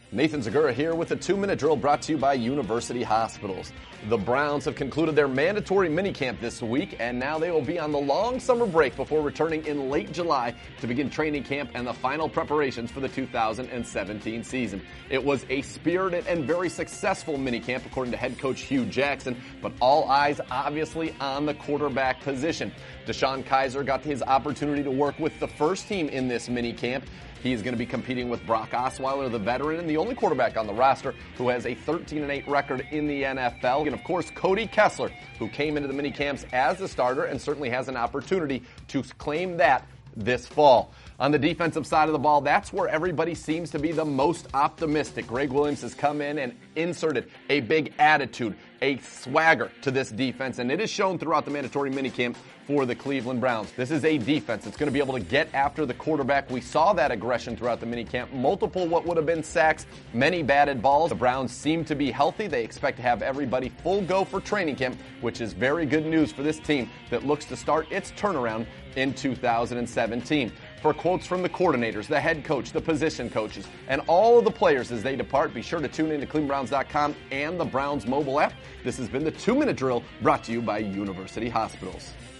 Nathan Zagura here with a 2-minute drill brought to you by University Hospitals. The Browns have concluded their mandatory minicamp this week, and now they will be on the long summer break before returning in late July to begin training camp and the final preparations for the 2017 season. It was a spirited and very successful minicamp, according to head coach Hugh Jackson, but all eyes obviously on the quarterback position. DeShone Kizer got his opportunity to work with the first team in this minicamp. He's going to be competing with Brock Osweiler, the veteran, and the only quarterback on the roster who has a 13-8 record in the NFL. And, of course, Cody Kessler, who came into the minicamps as the starter and certainly has an opportunity to claim that this fall. On the defensive side of the ball, that's where everybody seems to be the most optimistic. Greg Williams has come in and inserted a big attitude, a swagger to this defense, and it is shown throughout the mandatory minicamp for the Cleveland Browns. This is a defense that's going to be able to get after the quarterback. We saw that aggression throughout the minicamp. Multiple what would have been sacks, many batted balls. The Browns seem to be healthy. They expect to have everybody full go for training camp, which is very good news for this team that looks to start its turnaround in 2017. For quotes from the coordinators, the head coach, the position coaches, and all of the players as they depart, be sure to tune in to ClevelandBrowns.com and the Browns mobile app. This has been the 2-minute drill brought to you by University Hospitals.